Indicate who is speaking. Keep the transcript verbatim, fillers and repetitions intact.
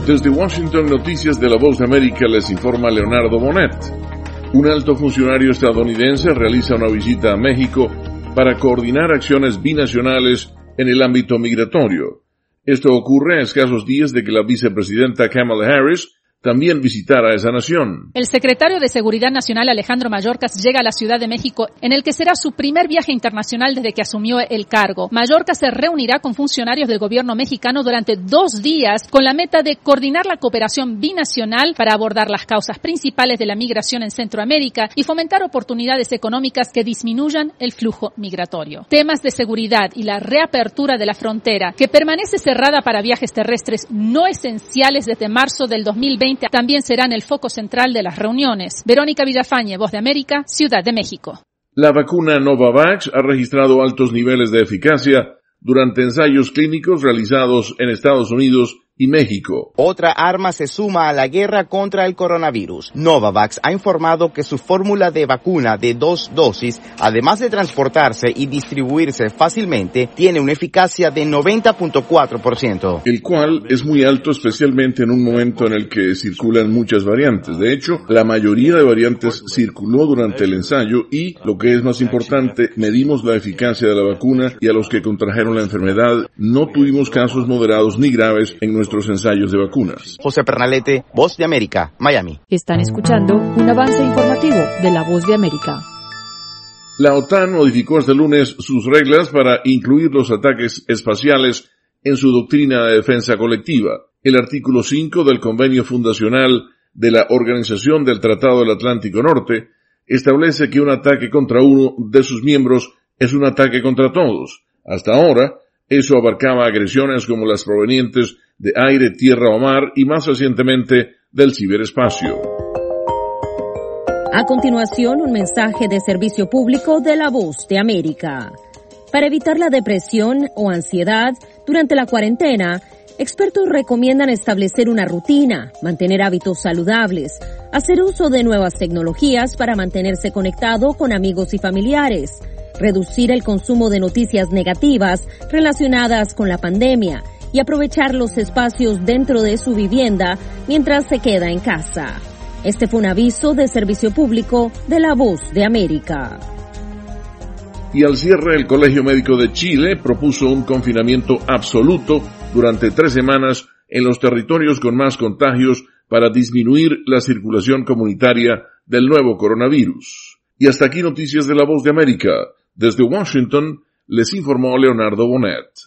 Speaker 1: Desde Washington, Noticias de la Voz de América, les informa Leonardo Bonet. Un alto funcionario estadounidense realiza una visita a México para coordinar acciones binacionales en el ámbito migratorio. Esto ocurre a escasos días de que la vicepresidenta Kamala Harris también visitara esa nación.
Speaker 2: El secretario de Seguridad Nacional, Alejandro Mayorkas, llega a la Ciudad de México en el que será su primer viaje internacional desde que asumió el cargo. Mayorkas se reunirá con funcionarios del gobierno mexicano durante dos días con la meta de coordinar la cooperación binacional para abordar las causas principales de la migración en Centroamérica y fomentar oportunidades económicas que disminuyan el flujo migratorio. Temas de seguridad y la reapertura de la frontera, que permanece cerrada para viajes terrestres no esenciales desde marzo del dos mil veinte, también serán el foco central de las reuniones. Verónica Villafañe, Voz de América, Ciudad de México.
Speaker 1: La vacuna Novavax ha registrado altos niveles de eficacia durante ensayos clínicos realizados en Estados Unidos y México.
Speaker 3: Otra arma se suma a la guerra contra el coronavirus. Novavax ha informado que su fórmula de vacuna de dos dosis, además de transportarse y distribuirse fácilmente, tiene una eficacia de noventa punto cuatro por ciento.
Speaker 1: El cual es muy alto, especialmente en un momento en el que circulan muchas variantes. De hecho, la mayoría de variantes circuló durante el ensayo y, lo que es más importante, medimos la eficacia de la vacuna y a los que contrajeron la enfermedad no tuvimos casos moderados ni graves en nuestro nuestros ensayos de vacunas.
Speaker 3: José Pernalete, Voz de América, Miami.
Speaker 4: Están escuchando un avance informativo de la Voz de América.
Speaker 1: La OTAN modificó este lunes sus reglas para incluir los ataques espaciales en su doctrina de defensa colectiva. El artículo cinco del convenio fundacional de la Organización del Tratado del Atlántico Norte establece que un ataque contra uno de sus miembros es un ataque contra todos. Hasta ahora, eso abarcaba agresiones como las provenientes de aire, tierra o mar y más recientemente del ciberespacio.
Speaker 5: A continuación, un mensaje de servicio público de la Voz de América. Para evitar la depresión o ansiedad durante la cuarentena, expertos recomiendan establecer una rutina, mantener hábitos saludables, hacer uso de nuevas tecnologías para mantenerse conectado con amigos y familiares, reducir el consumo de noticias negativas relacionadas con la pandemia y aprovechar los espacios dentro de su vivienda mientras se queda en casa. Este fue un aviso de servicio público de la Voz de América.
Speaker 1: Y al cierre, el Colegio Médico de Chile propuso un confinamiento absoluto durante tres semanas en los territorios con más contagios para disminuir la circulación comunitaria del nuevo coronavirus. Y hasta aquí Noticias de la Voz de América. Desde Washington, les informó Leonardo Bonet.